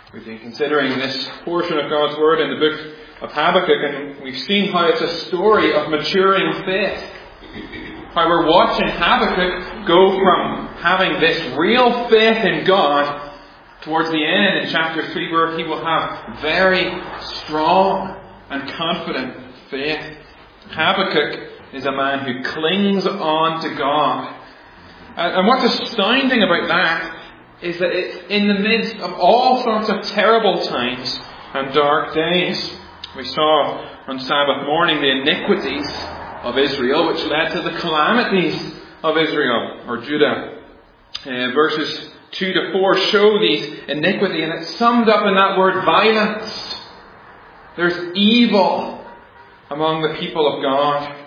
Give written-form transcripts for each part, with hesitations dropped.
We've been considering this portion of God's Word in the book of Habakkuk, and we've seen how it's a story of maturing faith. How we're watching Habakkuk go from having this real faith in God towards the end in chapter 3, where he will have very strong and confident faith. Habakkuk is a man who clings on to God. And what's astounding about that is that it's in the midst of all sorts of terrible times and dark days. We saw on Sabbath morning the iniquities of Israel, which led to the calamities of Israel, or Judah. Verses 2 to 4 show these iniquity, and it's summed up in that word violence. There's evil among the people of God.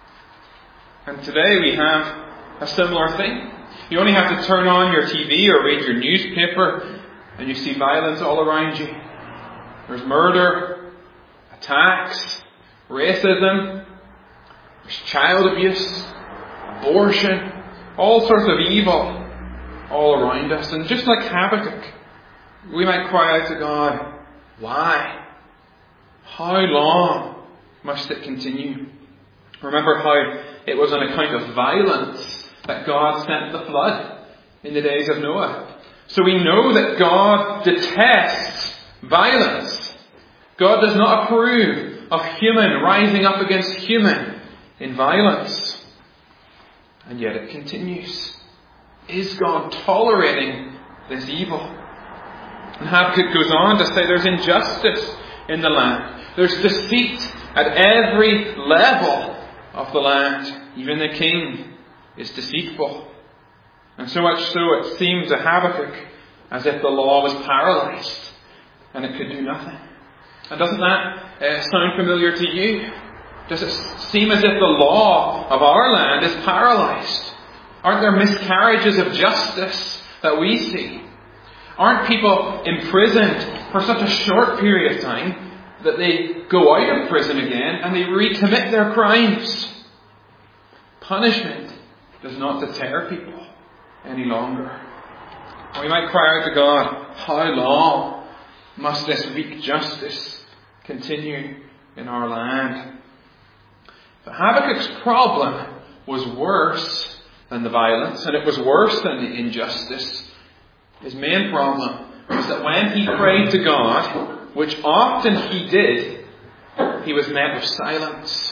And today we have a similar thing. You only have to turn on your TV or read your newspaper and you see violence all around you. There's murder, attacks, racism, there's child abuse, abortion, all sorts of evil all around us. And just like Habakkuk, we might cry out to God, why? How long must it continue? Remember how it was on account of violence that God sent the flood in the days of Noah. So we know that God detests violence. God does not approve of human rising up against human in violence. And yet it continues. Is God tolerating this evil? And Habakkuk goes on to say there's injustice in the land. There's deceit at every level of the land. Even the king is deceitful. And so much so it seemed to Habakkuk as if the law was paralysed and it could do nothing. And doesn't that sound familiar to you? Does it seem as if the law of our land is paralysed? Aren't there miscarriages of justice that we see? Aren't people imprisoned for such a short period of time that they go out of prison again and they recommit their crimes? Punishment does not deter people any longer. And we might cry out to God, how long must this weak justice continue in our land? But Habakkuk's problem was worse than the violence, and it was worse than the injustice. His main problem was that when he prayed to God, which often he did, he was met with silence.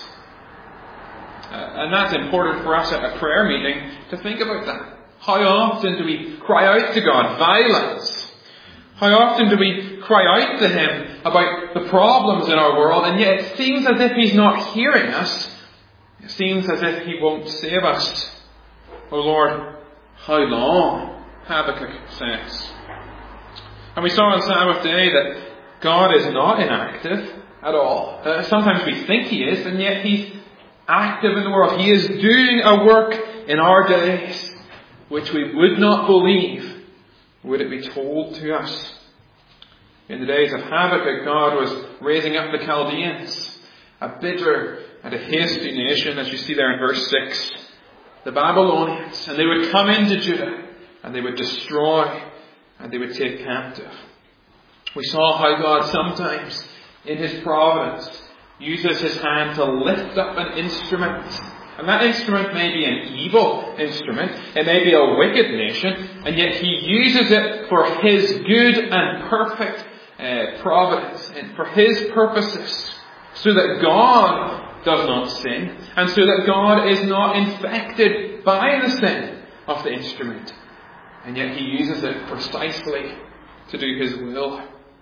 And that's important for us at a prayer meeting to think about that. How often do we cry out to God? Violence. How often do we cry out to Him about the problems in our world, and yet it seems as if He's not hearing us. It seems as if He won't save us. Oh Lord, how long? Habakkuk says. And we saw on Sabbath day that God is not inactive at all. Sometimes we think He is, and yet He's active in the world. He is doing a work in our days which we would not believe would it be told to us. In the days of Habakkuk, God was raising up the Chaldeans, a bitter and a hasty nation, as you see there in verse 6. The Babylonians, and they would come into Judah and they would destroy and they would take captive. We saw how God sometimes in His providence uses His hand to lift up an instrument. And that instrument may be an evil instrument. It may be a wicked nation. And yet He uses it for His good and perfect providence. And for His purposes. So that God does not sin. And so that God is not infected by the sin of the instrument. And yet He uses it precisely to do His will.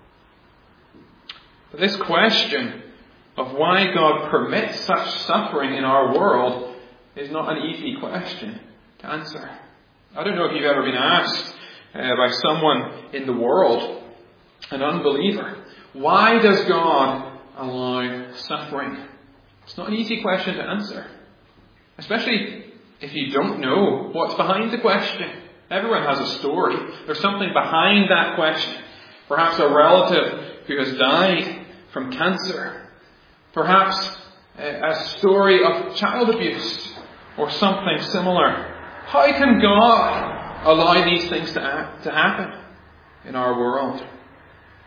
But this question of why God permits such suffering in our world is not an easy question to answer. I don't know if you've ever been asked by someone in the world, an unbeliever, why does God allow suffering? It's not an easy question to answer. Especially if you don't know what's behind the question. Everyone has a story. There's something behind that question. Perhaps a relative who has died from cancer. Perhaps a story of child abuse or something similar. How can God allow these things to happen in our world?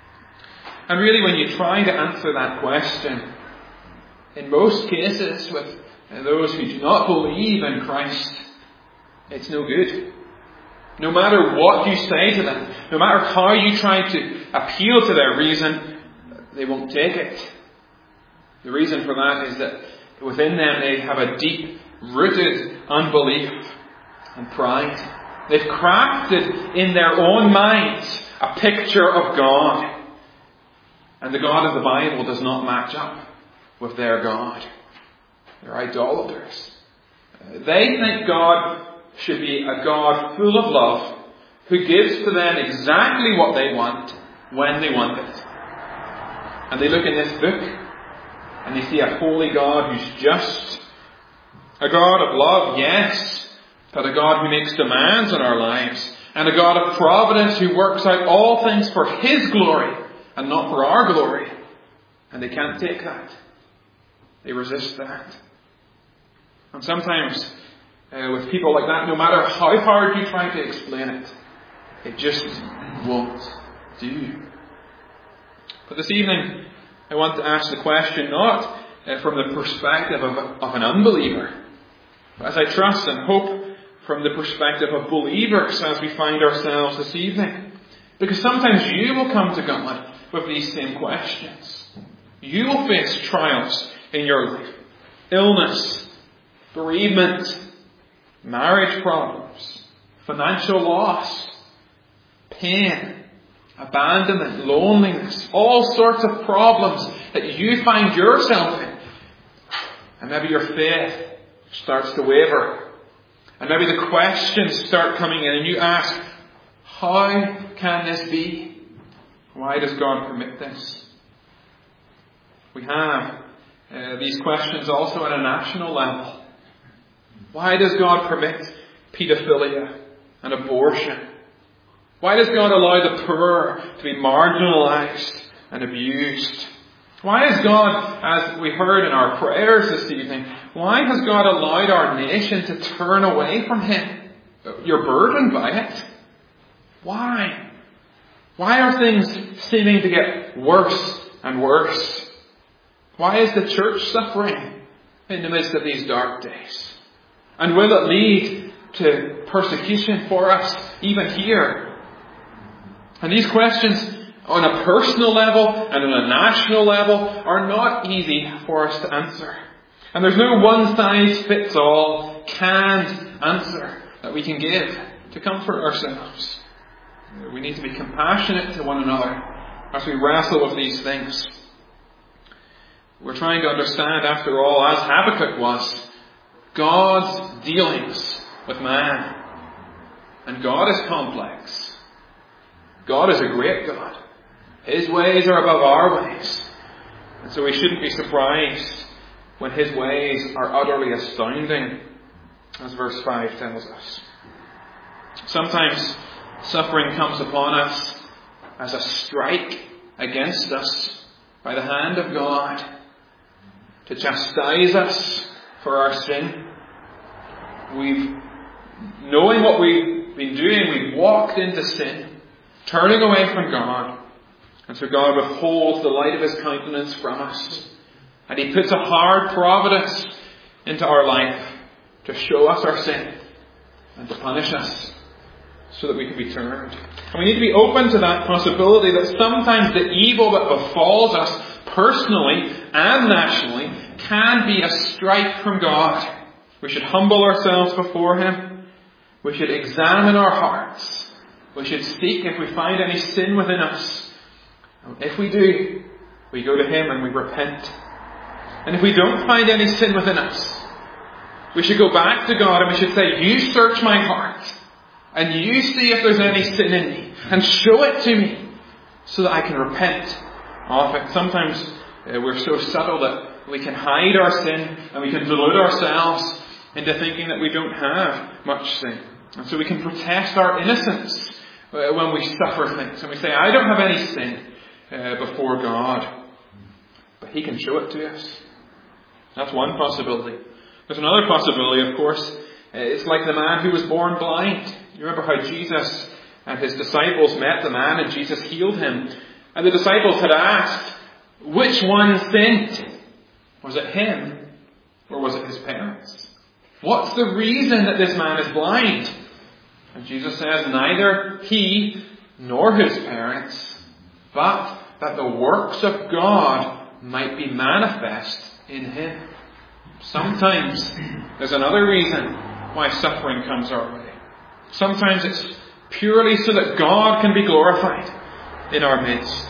And really, when you try to answer that question, in most cases with those who do not believe in Christ, it's no good. No matter what you say to them, no matter how you try to appeal to their reason, they won't take it. The reason for that is that within them they have a deep-rooted unbelief and pride. They've crafted in their own minds a picture of God. And the God of the Bible does not match up with their God. They're idolaters. They think God should be a God full of love, who gives to them exactly what they want, when they want it. And they look in this book, and they see a holy God who's just. A God of love, yes, but a God who makes demands on our lives. And a God of providence who works out all things for His glory, and not for our glory. And they can't take that. They resist that. And sometimes, with people like that, no matter how hard you try to explain it, it just won't do. But this evening, I want to ask the question not from the perspective of an unbeliever, but as I trust and hope from the perspective of believers as we find ourselves this evening. Because sometimes you will come to God with these same questions. You will face trials in your life. Illness, bereavement, marriage problems, financial loss, pain, abandonment, loneliness, all sorts of problems that you find yourself in. And maybe your faith starts to waver. And maybe the questions start coming in and you ask, how can this be? Why does God permit this? We have these questions also at a national level. Why does God permit paedophilia and abortion? Why does God allow the poor to be marginalized and abused? Why has God, as we heard in our prayers this evening, why has God allowed our nation to turn away from Him? You're burdened by it. Why? Why are things seeming to get worse and worse? Why is the church suffering in the midst of these dark days? And will it lead to persecution for us even here? And these questions on a personal level and on a national level are not easy for us to answer. And there's no one-size-fits-all canned answer that we can give to comfort ourselves. We need to be compassionate to one another as we wrestle with these things. We're trying to understand, after all, as Habakkuk was, God's dealings with man. And God is complex. God is a great God. His ways are above our ways. And so we shouldn't be surprised when His ways are utterly astounding, as verse 5 tells us. Sometimes suffering comes upon us as a strike against us by the hand of God to chastise us for our sin. Knowing what we've been doing, we've walked into sin, turning away from God. And so God withholds the light of His countenance from us. And He puts a hard providence into our life to show us our sin and to punish us so that we can be turned. And we need to be open to that possibility that sometimes the evil that befalls us personally and nationally can be a strike from God. We should humble ourselves before Him. We should examine our hearts. We should seek if we find any sin within us. And if we do, we go to Him and we repent. And if we don't find any sin within us, we should go back to God and we should say, you search my heart and you see if there's any sin in me and show it to me so that I can repent of it. Sometimes we're so subtle that we can hide our sin and we can delude ourselves into thinking that we don't have much sin. And so we can protest our innocence when we suffer things. And we say, I don't have any sin before God. But He can show it to us. That's one possibility. There's another possibility, of course. It's like the man who was born blind. You remember how Jesus and His disciples met the man and Jesus healed him. And the disciples had asked, which one sinned? Was it him or was it his parents? What's the reason that this man is blind? And Jesus says, neither he nor his parents, but that the works of God might be manifest in him. Sometimes there's another reason why suffering comes our way. Sometimes it's purely so that God can be glorified in our midst.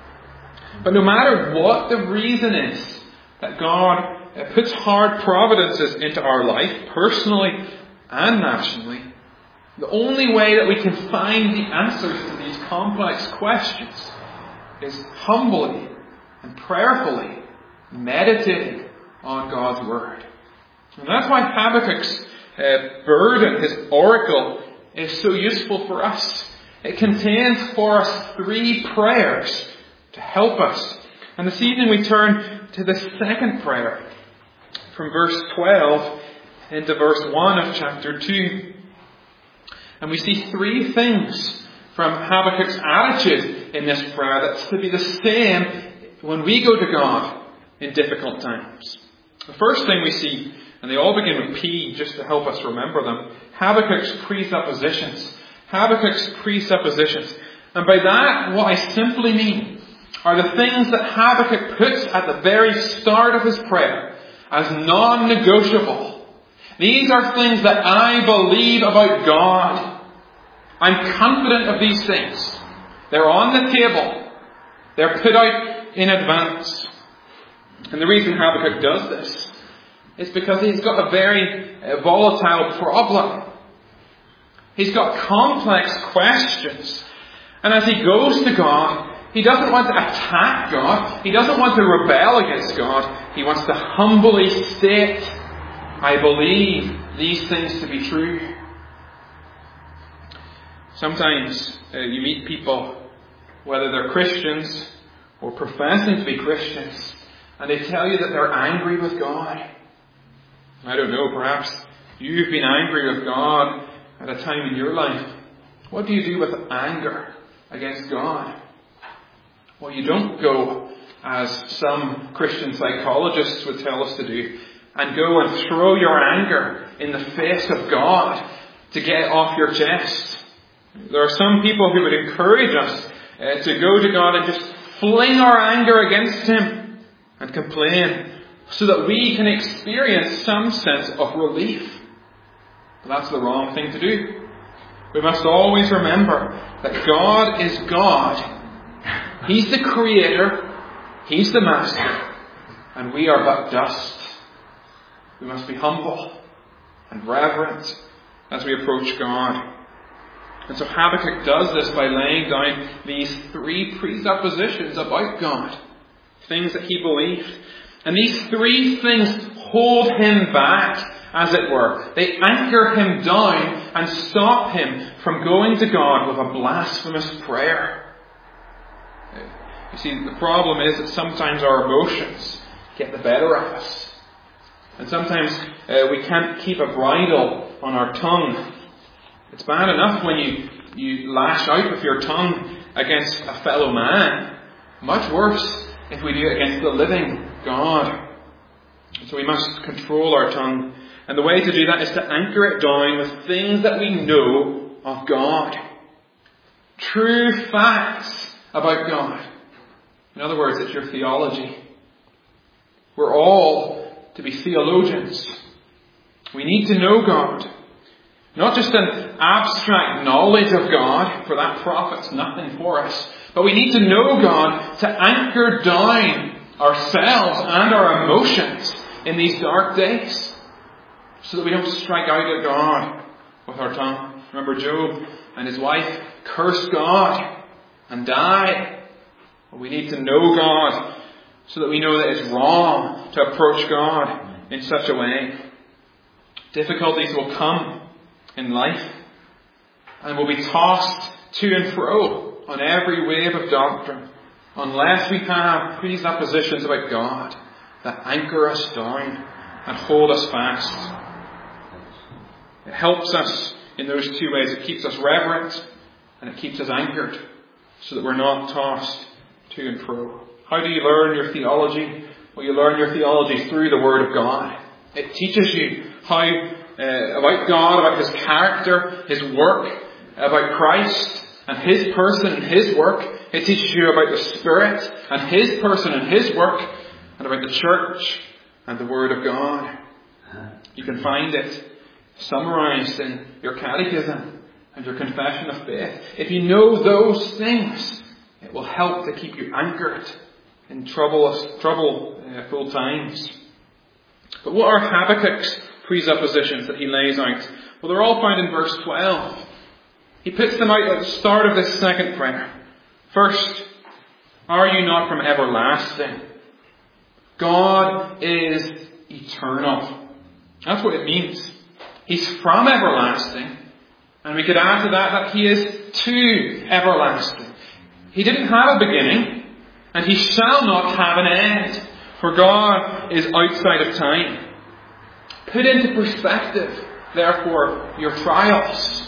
But no matter what the reason is that God puts hard providences into our life, personally and nationally, the only way that we can find the answers to these complex questions is humbly and prayerfully meditating on God's Word. And that's why Habakkuk's burden, his oracle, is so useful for us. It contains for us 3 prayers to help us. And this evening we turn to the second prayer, from verse 12 into verse 1 of chapter 2. And we see 3 things from Habakkuk's attitude in this prayer that's to be the same when we go to God in difficult times. The first thing we see, and they all begin with P just to help us remember them, Habakkuk's presuppositions. Habakkuk's presuppositions. And by that, what I simply mean are the things that Habakkuk puts at the very start of his prayer as non-negotiable. These are things that I believe about God. I'm confident of these things. They're on the table. They're put out in advance. And the reason Habakkuk does this is because he's got a very volatile problem. He's got complex questions. And as he goes to God, he doesn't want to attack God. He doesn't want to rebel against God. He wants to humbly state, I believe these things to be true. Sometimes you meet people, whether they're Christians or professing to be Christians, and they tell you that they're angry with God. I don't know, perhaps you've been angry with God at a time in your life. What do you do with anger against God? Well, you don't go, as some Christian psychologists would tell us to do, and go and throw your anger in the face of God to get it off your chest. There are some people who would encourage us to go to God and just fling our anger against Him and complain so that we can experience some sense of relief. But that's the wrong thing to do. We must always remember that God is God. He's the Creator. He's the Master. And we are but dust. We must be humble and reverent as we approach God. And so Habakkuk does this by laying down these 3 presuppositions about God. Things that he believed. And these 3 things hold him back, as it were. They anchor him down and stop him from going to God with a blasphemous prayer. You see, the problem is that sometimes our emotions get the better of us. And sometimes we can't keep a bridle on our tongue. It's bad enough when you lash out with your tongue against a fellow man. Much worse if we do it against the living God. So we must control our tongue. And the way to do that is to anchor it down with things that we know of God. True facts about God. In other words, it's your theology. We're all to be theologians. We need to know God. Not just an abstract knowledge of God, for that profits nothing for us. But we need to know God to anchor down ourselves and our emotions in these dark days, so that we don't strike out at God with our tongue. Remember Job and his wife cursed God and died. Well, we need to know God so that we know that it's wrong to approach God in such a way. Difficulties will come in life, and we'll be tossed to and fro on every wave of doctrine, unless we have presuppositions about God that anchor us down and hold us fast. It helps us in those 2 ways. It keeps us reverent and it keeps us anchored so that we're not tossed to and fro. How do you learn your theology? Well, you learn your theology through the Word of God. It teaches you how about God, about His character, His work, about Christ and His person and His work. It teaches you about the Spirit and His person and His work, and about the church and the Word of God. You can find it summarized in your catechism and your confession of faith. If you know those things, it will help to keep you anchored in troubleful times. But what are Habakkuk's presuppositions that he lays out? Well, they're all found in verse 12. He puts them out at the start of this second prayer. First, are you not from everlasting? God is eternal. That's what it means. He's from everlasting. And we could add to that He is to everlasting. He didn't have a beginning, and He shall not have an end, for God is outside of time. Put into perspective, therefore, your trials.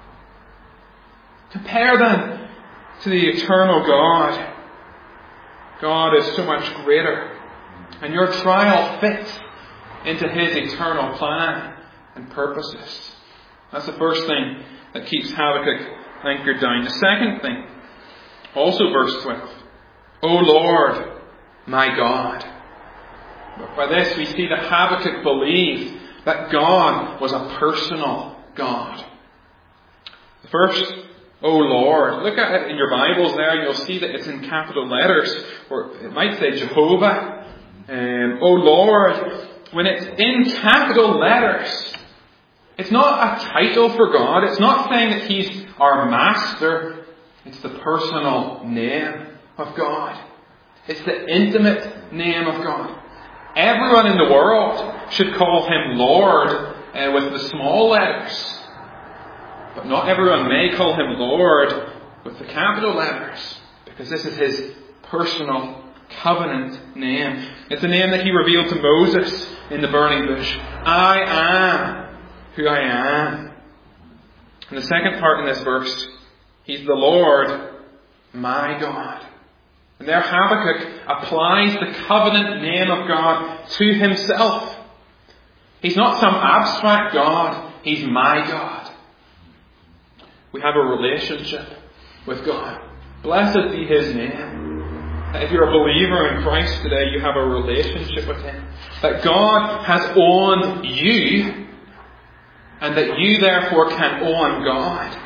Compare them to the eternal God. God is so much greater, and your trial fits into His eternal plan and purposes. That's the first thing that keeps Habakkuk anchored down. The second thing, also verse 12. O Lord, my God. By this we see that Habakkuk believed that God was a personal God. The first, O Lord. Look at it in your Bibles there, and you'll see that it's in capital letters, or it might say Jehovah. O Lord. When it's in capital letters, it's not a title for God. It's not saying that He's our master. It's the personal name of God. It's the intimate name of God. Everyone in the world should call Him Lord with the small letters. But not everyone may call Him Lord with the capital letters, because this is His personal covenant name. It's a name that He revealed to Moses in the burning bush. I am who I am. And the second part in this verse, He's the Lord, my God. And there Habakkuk applies the covenant name of God to himself. He's not some abstract God. He's my God. We have a relationship with God. Blessed be His name. If you're a believer in Christ today, you have a relationship with Him. That God has owned you, and that you therefore can own God.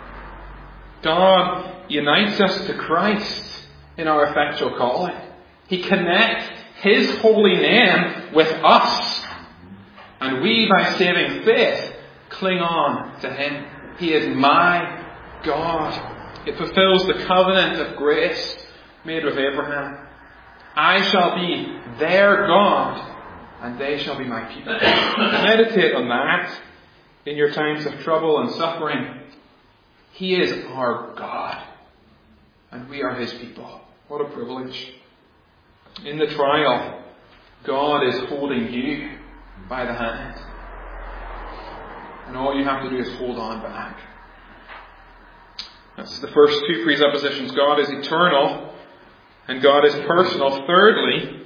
God unites us to Christ in our effectual calling. He connects His holy name with us. And we, by saving faith, cling on to Him. He is my God. It fulfills the covenant of grace made with Abraham. I shall be their God, and they shall be my people. Meditate on that in your times of trouble and suffering. He is our God, and we are His people. What a privilege. In the trial, God is holding you by the hand. And all you have to do is hold on back. That's the first two presuppositions. God is eternal and God is personal. Thirdly,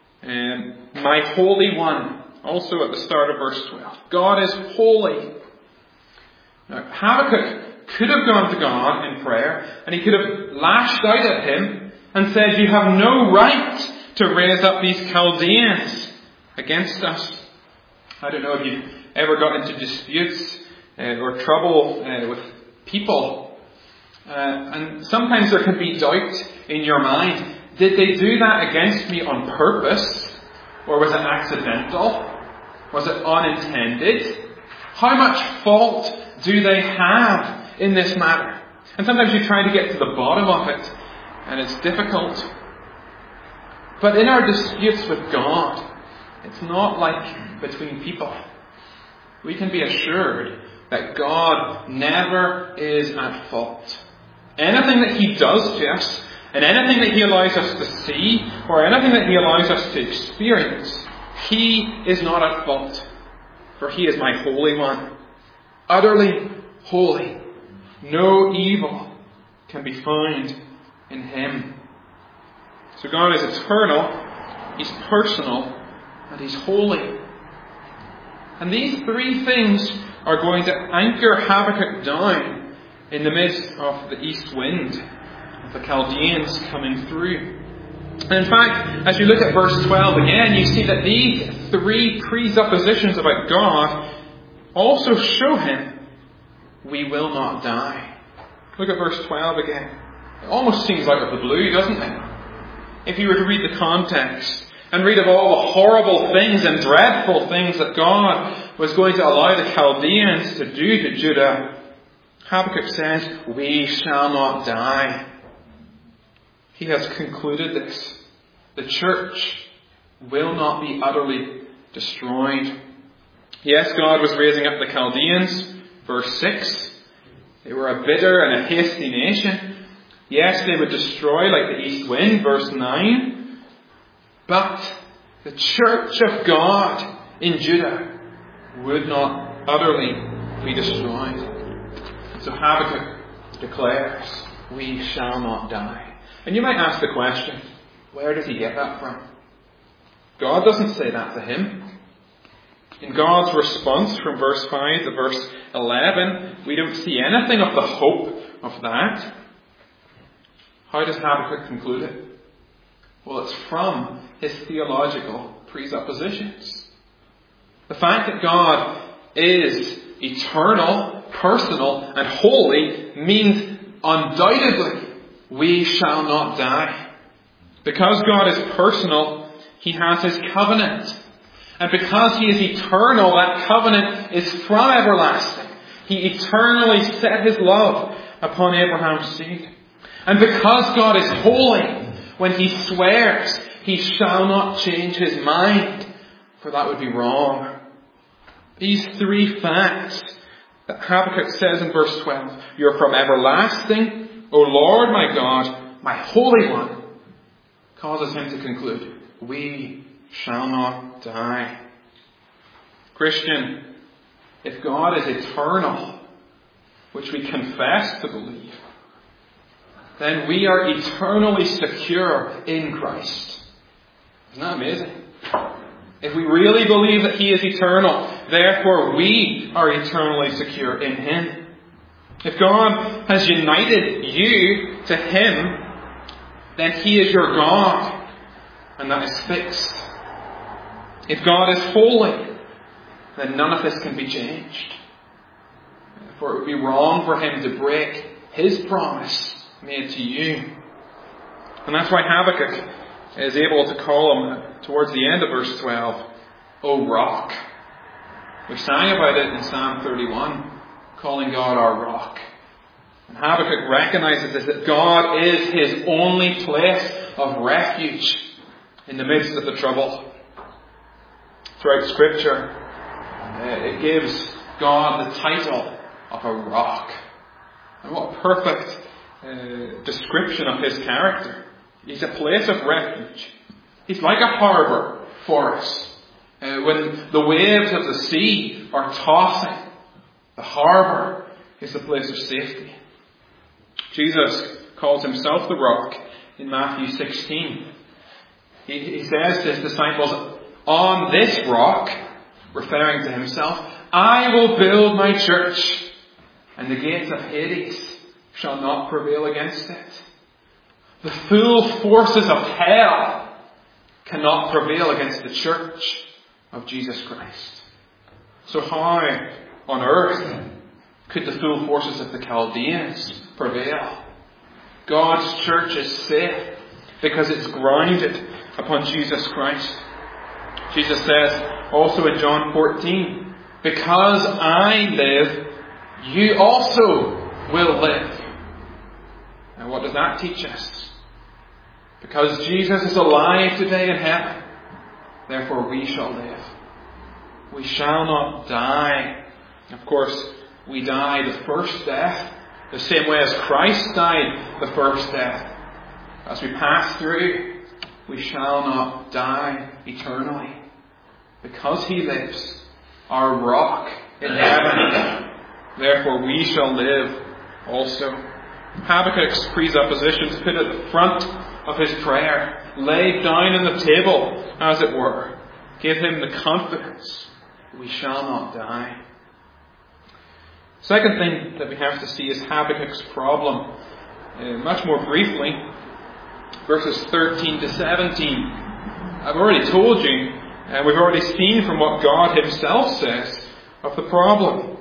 my Holy One. Also at the start of verse 12. God is holy. Now, Habakkuk could have gone to God in prayer and he could have lashed out at Him and said, you have no right to raise up these Chaldeans against us. I don't know if you've ever got into disputes or trouble with people. And sometimes there can be doubt in your mind. Did they do that against me on purpose? Or was it accidental? Was it unintended? How much fault do they have in this matter? And sometimes you try to get to the bottom of it, and it's difficult. But in our disputes with God, it's not like between people. We can be assured that God never is at fault. Anything that He does to us, and anything that He allows us to see, or anything that He allows us to experience, He is not at fault. For He is my Holy One. Utterly holy. No evil can be found in Him. So God is eternal, He's personal, and He's holy. And these three things are going to anchor Habakkuk down in the midst of the east wind, of the Chaldeans coming through. And in fact, as you look at verse 12 again, you see that these three presuppositions about God also show him we will not die. Look at verse 12 again. It almost seems out of the blue, doesn't it? If you were to read the context and read of all the horrible things and dreadful things that God was going to allow the Chaldeans to do to Judah, Habakkuk says, we shall not die. He has concluded this. The church will not be utterly destroyed. Yes, God was raising up the Chaldeans. Verse 6. They were a bitter and a hasty nation. Yes, they would destroy like the east wind. Verse 9. But the church of God in Judah would not utterly be destroyed. So Habakkuk declares, we shall not die. And you might ask the question, where does he get that from? God doesn't say that to him. In God's response from verse 5 to verse 11, we don't see anything of the hope of that. How does Habakkuk conclude it? Well, it's from his theological presuppositions. The fact that God is eternal, personal, and holy means undoubtedly we shall not die. Because God is personal, He has His covenant. And because He is eternal, that covenant is from everlasting. He eternally set His love upon Abraham's seed. And because God is holy, when He swears, He shall not change His mind, for that would be wrong. These three facts that Habakkuk says in verse 12, you're from everlasting, O Lord my God, my Holy One, causes him to conclude, we shall not die. Christian, if God is eternal, which we confess to believe, then we are eternally secure in Christ. Isn't that amazing? If we really believe that He is eternal, therefore we are eternally secure in Him. If God has united you to Him, then He is your God, and that is fixed. If God is holy, then none of this can be changed. For it would be wrong for Him to break His promise made to you. And that's why Habakkuk is able to call him, towards the end of verse 12, O Rock. We sang about it in Psalm 31, calling God our Rock. And Habakkuk recognizes this, that God is his only place of refuge in the midst of the trouble. Throughout Scripture, it gives God the title of a rock. And what a perfect description of His character. He's a place of refuge. He's like a harbour for us. When the waves of the sea are tossing, the harbour is the place of safety. Jesus calls Himself the rock in Matthew 16. He says to His disciples, on this rock, referring to Himself, I will build my church, and the gates of Hades shall not prevail against it. The full forces of hell cannot prevail against the church of Jesus Christ. So how on earth could the full forces of the Chaldeans prevail? God's church is safe because it's grounded upon Jesus Christ. Jesus says also in John 14, because I live, you also will live. And what does that teach us? Because Jesus is alive today in heaven, therefore we shall live. We shall not die. Of course, we die the first death, the same way as Christ died the first death. As we pass through, we shall not die eternally. Because He lives, our rock in heaven, therefore we shall live also. Habakkuk's presuppositions put at the front of his prayer laid down on the table, as it were, give him the confidence, we shall not die. Second thing that we have to see is Habakkuk's problem. Much more briefly, verses 13 to 17. I've already told you, and we've already seen from what God himself says of the problem.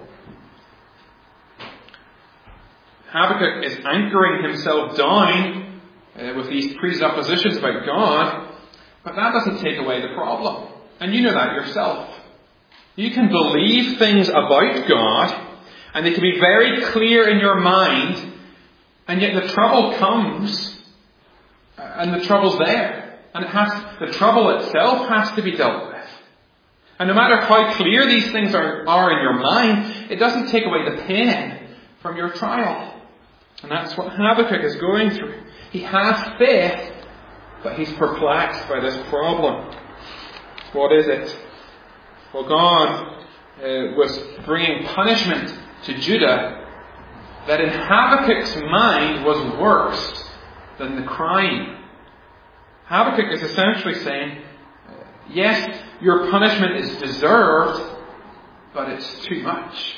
Habakkuk is anchoring himself down with these presuppositions about God, but that doesn't take away the problem. And you know that yourself. You can believe things about God, and they can be very clear in your mind, and yet the trouble comes, and the trouble's there. And the trouble itself has to be dealt with. And no matter how clear these things are in your mind, it doesn't take away the pain from your trial. And that's what Habakkuk is going through. He has faith, but he's perplexed by this problem. What is it? Well, God was bringing punishment to Judah that in Habakkuk's mind was worse than the crime. Habakkuk is essentially saying, yes, your punishment is deserved, but it's too much.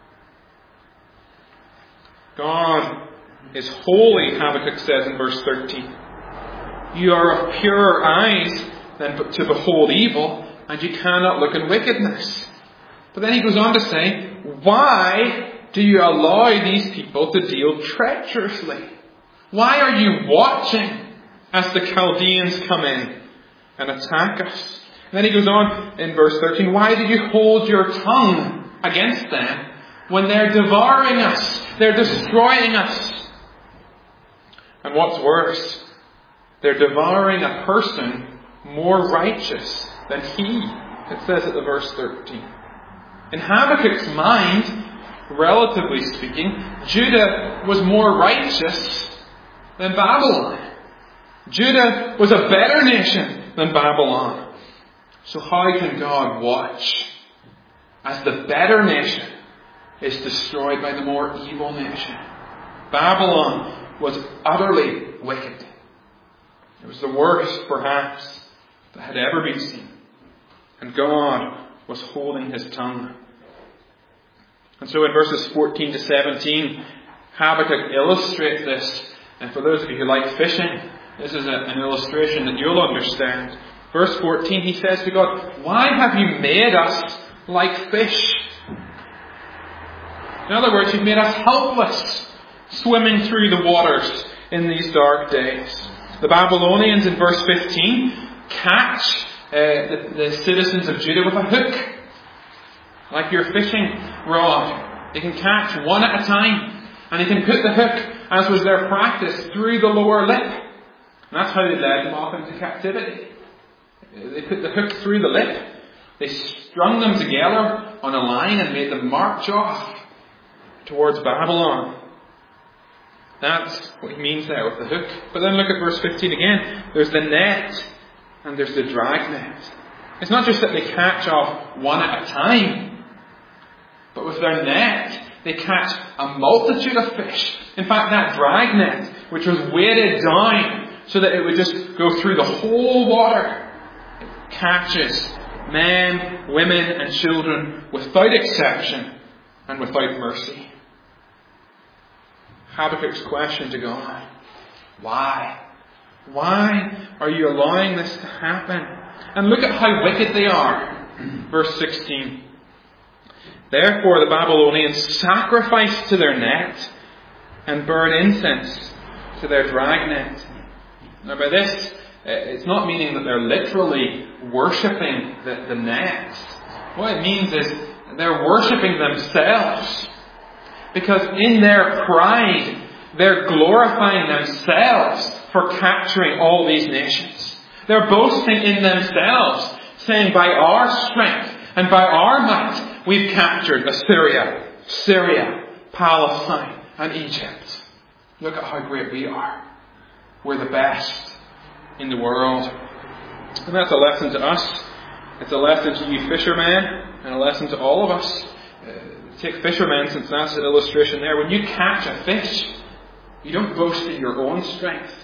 God is holy, Habakkuk says in verse 13. You are of purer eyes than to behold evil, and you cannot look in wickedness. But then he goes on to say, why do you allow these people to deal treacherously? Why are you watching as the Chaldeans come in and attack us? And then he goes on in verse 13, why do you hold your tongue against them when they're devouring us? They're destroying us. And what's worse, they're devouring a person more righteous than he. It says at the verse 13. In Habakkuk's mind, relatively speaking, Judah was more righteous than Babylon. Judah was a better nation than Babylon. So how can God watch as the better nation is destroyed by the more evil nation? Babylon was utterly wicked. It was the worst, perhaps, that had ever been seen. And God was holding his tongue. And so in verses 14 to 17, Habakkuk illustrates this. And for those of you who like fishing, this is an illustration that you'll understand. Verse 14, he says to God, why have you made us like fish? In other words, you've made us helpless, swimming through the waters in these dark days. The Babylonians in verse 15 catch the citizens of Judah with a hook. Like your fishing rod. They can catch one at a time. And they can put the hook, as was their practice, through the lower lip. And that's how they led them off into captivity. They put the hook through the lip. They strung them together on a line and made them march off towards Babylon. That's what he means there with the hook. But then look at verse 15 again. There's the net and there's the drag net. It's not just that they catch off one at a time, but with their net they catch a multitude of fish. In fact, that drag net, which was weighted down so that it would just go through the whole water, it catches men, women and children without exception and without mercy. Habakkuk's question to God, why? Why are you allowing this to happen? And look at how wicked they are. Verse 16. Therefore the Babylonians sacrifice to their net and burn incense to their drag net. Now by this, it's not meaning that they're literally worshipping the nets. What it means is they're worshipping themselves. Because in their pride, they're glorifying themselves for capturing all these nations. They're boasting in themselves, saying, by our strength and by our might, we've captured Assyria, Syria, Palestine, and Egypt. Look at how great we are. We're the best in the world. And that's a lesson to us. It's a lesson to you fishermen, and a lesson to all of us. Take fishermen, since that's the illustration there. When you catch a fish, you don't boast in your own strength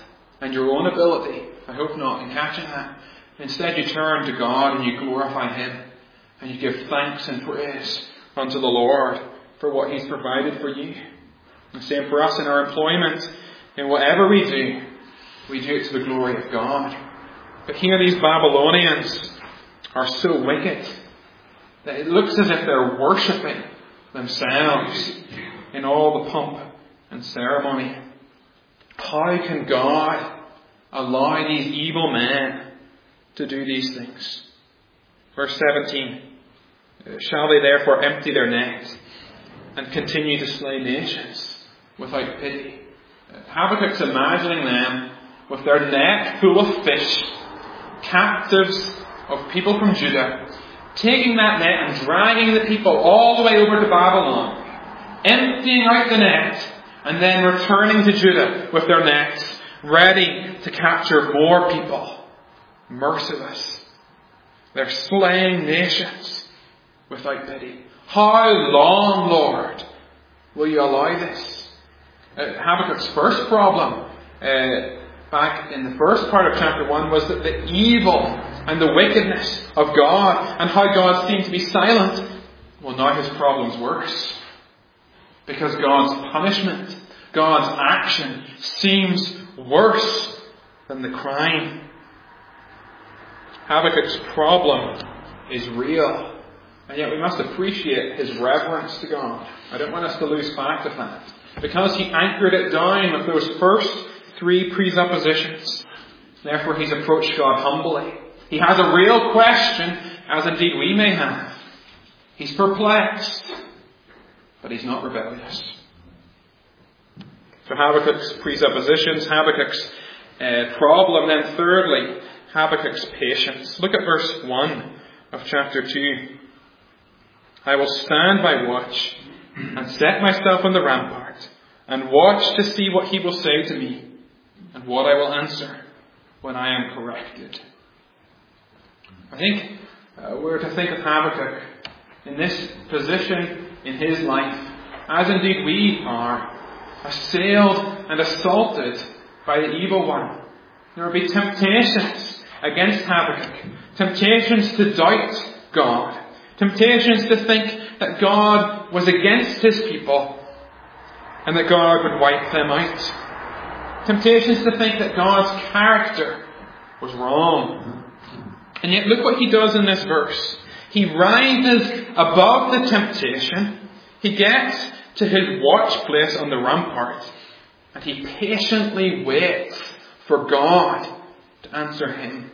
and your own ability. I hope not in catching that. Instead you turn to God and you glorify Him. And you give thanks and praise unto the Lord for what He's provided for you. The same for us in our employment. In whatever we do it to the glory of God. But here these Babylonians are so wicked that it looks as if they're worshipping themselves in all the pomp and ceremony. How can God allow these evil men to do these things? Verse 17. Shall they therefore empty their nets and continue to slay nations without pity? Habakkuk's imagining them with their net full of fish, captives of people from Judah, taking that net and dragging the people all the way over to Babylon, emptying out the net, and then returning to Judah with their nets, ready to capture more people. Merciless. They're slaying nations without pity. How long, Lord, will you allow this? Habakkuk's first problem, back in the first part of chapter 1, was that the evil and the wickedness of God and how God seemed to be silent. Well, now his problem's worse. Because God's punishment, God's action seems worse than the crime. Habakkuk's problem is real. And yet we must appreciate his reverence to God. I don't want us to lose sight of that. Because he anchored it down with those first three presuppositions. Therefore he's approached God humbly. He has a real question, as indeed we may have. He's perplexed, but he's not rebellious. So Habakkuk's presuppositions, Habakkuk's problem. Then thirdly, Habakkuk's patience. Look at verse 1 of chapter 2. I will stand by watch and set myself on the rampart and watch to see what he will say to me and what I will answer when I am corrected. I think we're to think of Habakkuk in this position in his life, as indeed we are, assailed and assaulted by the evil one. There will be temptations against Habakkuk, temptations to doubt God, temptations to think that God was against his people and that God would wipe them out. Temptations to think that God's character was wrong. And yet look what he does in this verse. He rises above the temptation. He gets to his watch place on the rampart. And he patiently waits for God to answer him.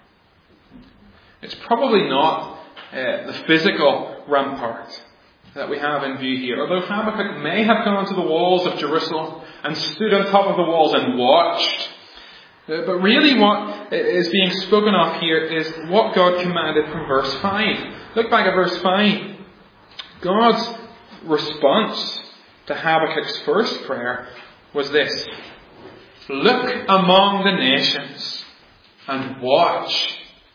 It's probably not the physical rampart that we have in view here. Although Habakkuk may have gone to the walls of Jerusalem and stood on top of the walls and watched. But really what is being spoken of here is what God commanded from verse 5. Look back at verse 5. God's response to Habakkuk's first prayer was this. Look among the nations and watch.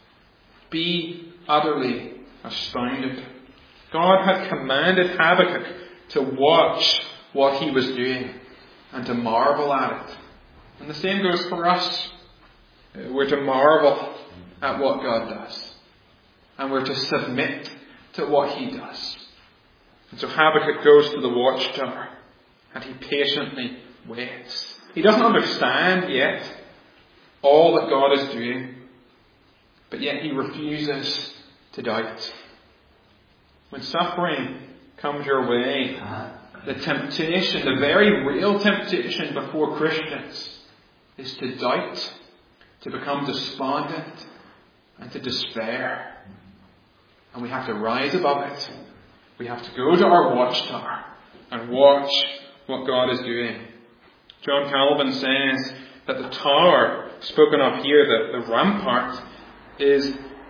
Be utterly astounded. God had commanded Habakkuk to watch what he was doing and to marvel at it. And the same goes for us. We're to marvel at what God does. And we're to submit to what he does. And so Habakkuk goes to the watchtower and he patiently waits. He doesn't understand yet all that God is doing, but yet he refuses to doubt. When suffering comes your way, the temptation, the very real temptation before Christians, is to doubt, to become despondent, and to despair. And we have to rise above it. We have to go to our watchtower and watch what God is doing. John Calvin says that the tower spoken of here, the rampart, is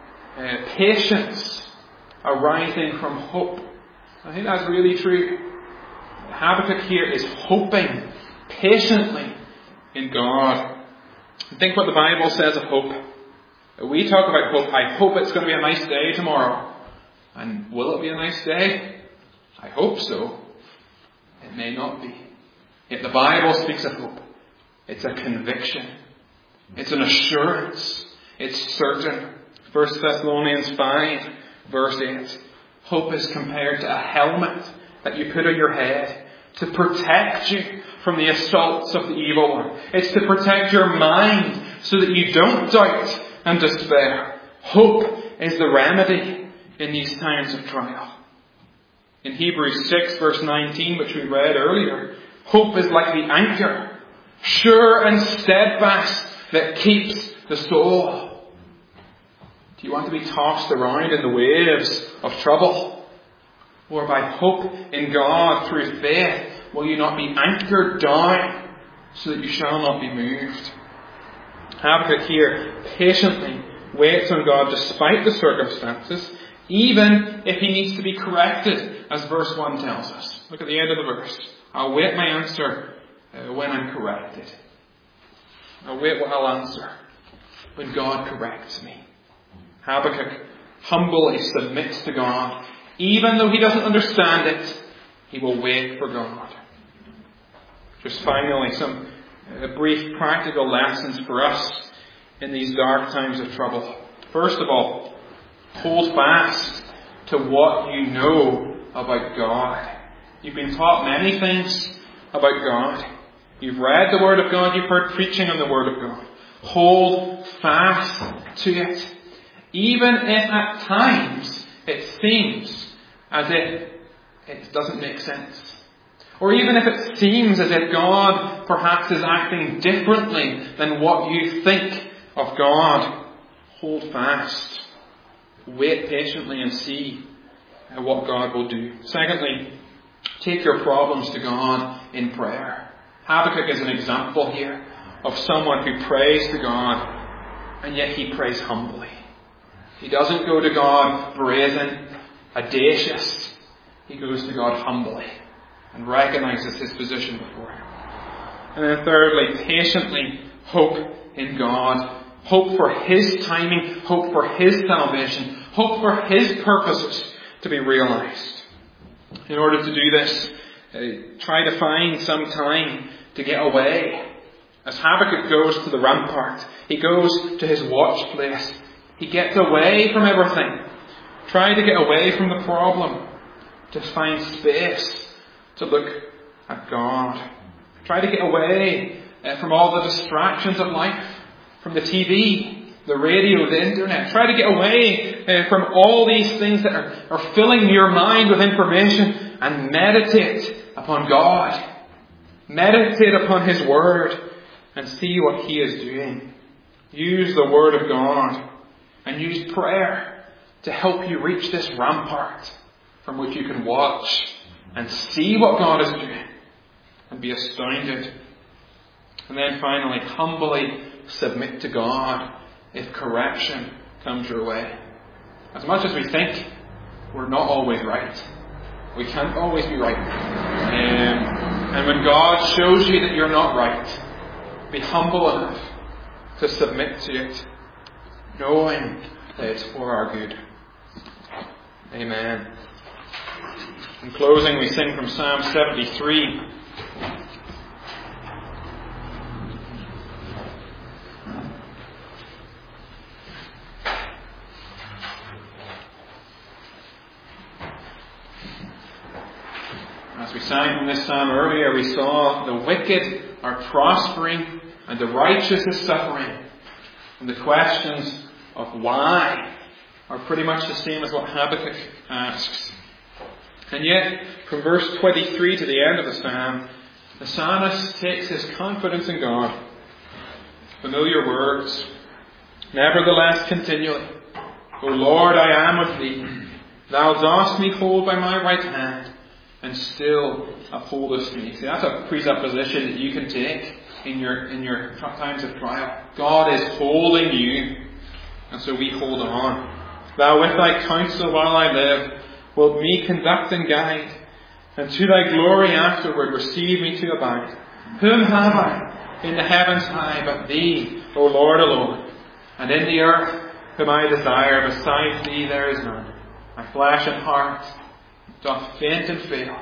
patience arising from hope. I think that's really true. Habakkuk here is hoping patiently in God. Think what the Bible says of hope. We talk about hope. I hope it's going to be a nice day tomorrow. And will it be a nice day? I hope so. It may not be. Yet the Bible speaks of hope. It's a conviction. It's an assurance. It's certain. 1 Thessalonians 5, verse 8. Hope is compared to a helmet that you put on your head to protect you from the assaults of the evil one. It's to protect your mind so that you don't doubt and despair. Hope is the remedy in these times of trial. In Hebrews 6, verse 19, which we read earlier, hope is like the anchor, sure and steadfast, that keeps the soul. Do you want to be tossed around in the waves of trouble? Or by hope in God through faith, will you not be anchored down so that you shall not be moved? Habakkuk here patiently waits on God despite the circumstances, even if he needs to be corrected, as verse 1 tells us. Look at the end of the verse. I'll wait my answer when I'm corrected. I'll wait what I'll answer when God corrects me. Habakkuk humbly submits to God. Even though he doesn't understand it, he will wait for God. Just finally, some brief practical lessons for us in these dark times of trouble. First of all, hold fast to what you know about God. You've been taught many things about God. You've read the Word of God. You've heard preaching on the Word of God. Hold fast to it. Even if at times it seems as if it doesn't make sense. Or even if it seems as if God perhaps is acting differently than what you think of God. Hold fast. Wait patiently and see what God will do. Secondly, take your problems to God in prayer. Habakkuk is an example here of someone who prays to God, and yet he prays humbly. He doesn't go to God brazen, audacious. He goes to God humbly and recognizes his position before him. And then thirdly, patiently hope in God. Hope for his timing, hope for his salvation, hope for his purposes to be realized. In order to do this, try to find some time to get away. As Habakkuk goes to the rampart, he goes to his watch place. He gets away from everything. Try to get away from the problem. To find space to look at God. Try to get away from all the distractions of life. From the TV, the radio, the internet. Try to get away from all these things that are filling your mind with information and meditate upon God. Meditate upon His Word and see what He is doing. Use the Word of God and use prayer to help you reach this rampart from which you can watch and see what God is doing and be astounded. And then finally, humbly submit to God if correction comes your way. As much as we think we're not always right, we can't always be right. And when God shows you that you're not right, be humble enough to submit to it, knowing that it's for our good. Amen. In closing, we sing from Psalm 73. As we sang from this psalm earlier, we saw the wicked are prospering and the righteous is suffering. And the questions of why are pretty much the same as what Habakkuk asks. And yet, from verse 23 to the end of the psalm, the psalmist takes his confidence in God. Familiar words. Nevertheless, continually, O Lord, I am with thee. Thou dost me hold by my right hand, and still upholdest me. See, that's a presupposition that you can take in your times of trial. God is holding you, and so we hold on. Thou with thy counsel while I live, wilt me conduct and guide, and to thy glory afterward receive me to abide. Whom have I in the heavens high but thee, O Lord alone? And in the earth whom I desire, besides thee there is none. My flesh and heart doth faint and fail,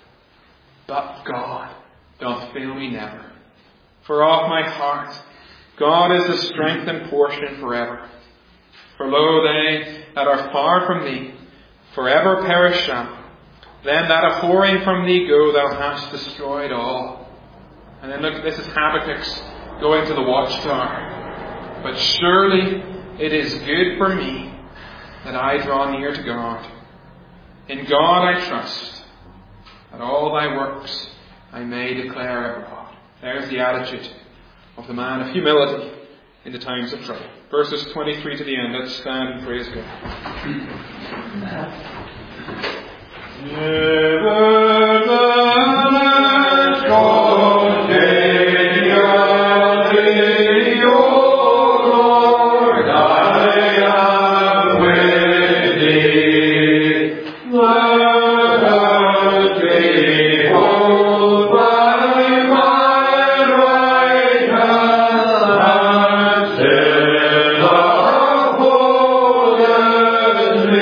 but God doth fail me never. For of my heart God is the strength and portion forever. For lo, they that are far from thee forever perish shall. Them that are whoring from thee go, thou hast destroyed all. And then look, this is Habakkuk's going to the watchtower. But surely it is good for me that I draw near to God. In God I trust, that all thy works I may declare abroad. There's the attitude of the man of humility in the times of trouble. Verses 23 to the end. Let's stand and praise God. Nevertheless, continue, O Lord, I am with thee. Let us behold thy right hand, and sit upholdest me.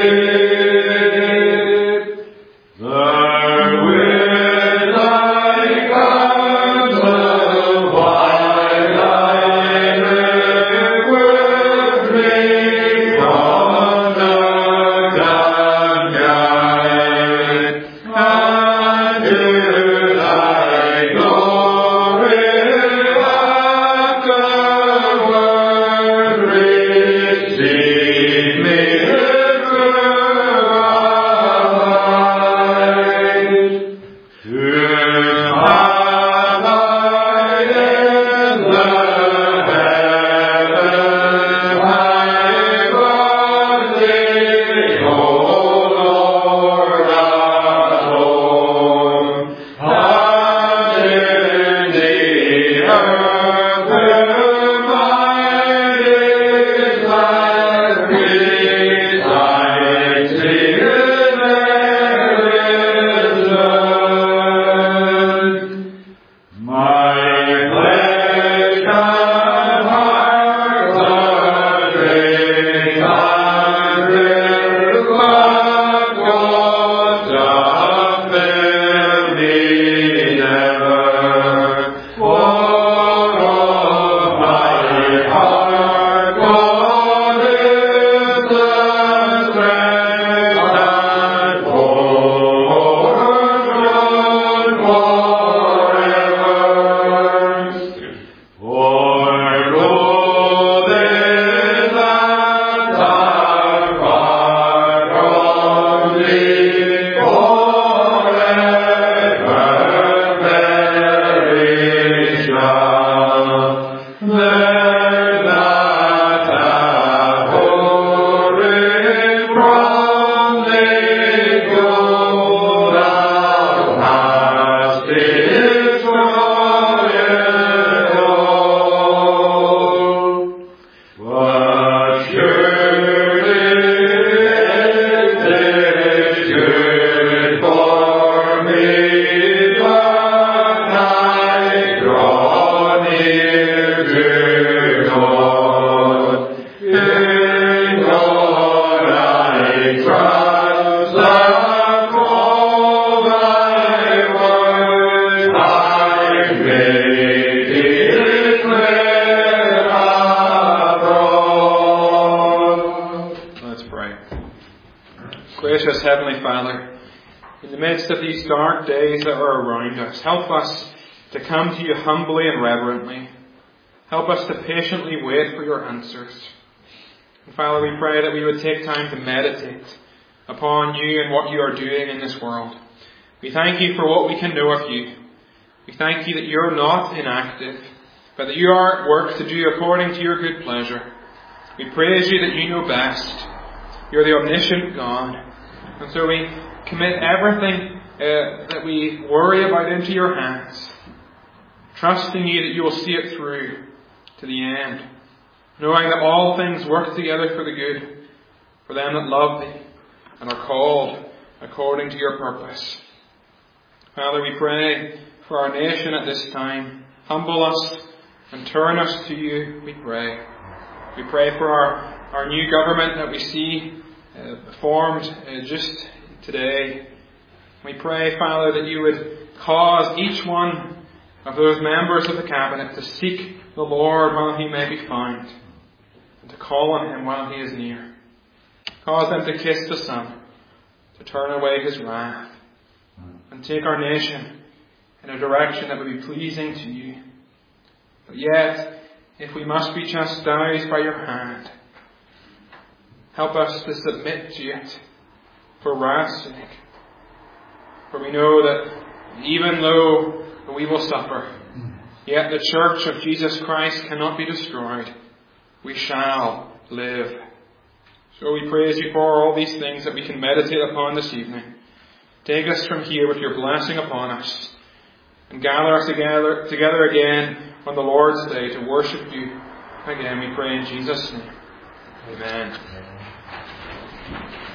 Gracious Heavenly Father, in the midst of these dark days that are around us, help us to come to you humbly and reverently. Help us to patiently wait for your answers. And Father, we pray that we would take time to meditate upon you and what you are doing in this world. We thank you for what we can know of you. We thank you that you're not inactive, but that you are at work to do according to your good pleasure. We praise you that you know best. You're the omniscient God. And so we commit everything that we worry about into your hands, trusting you that you will see it through to the end, knowing that all things work together for the good, for them that love thee and are called according to your purpose. Father, we pray for our nation at this time. Humble us and turn us to you, we pray. We pray for our new government that we see formed just today. We pray, Father, that you would cause each one of those members of the cabinet to seek the Lord while he may be found, and to call on him while he is near. Cause them to kiss the Son, to turn away his wrath, and take our nation in a direction that would be pleasing to you. But yet, if we must be chastised by your hand, help us to submit to it for wrath's sake. For we know that even though we will suffer, yet the church of Jesus Christ cannot be destroyed. We shall live. So we praise you for all these things that we can meditate upon this evening. Take us from here with your blessing upon us, and gather us together again on the Lord's Day to worship you again, we pray in Jesus' name. Amen.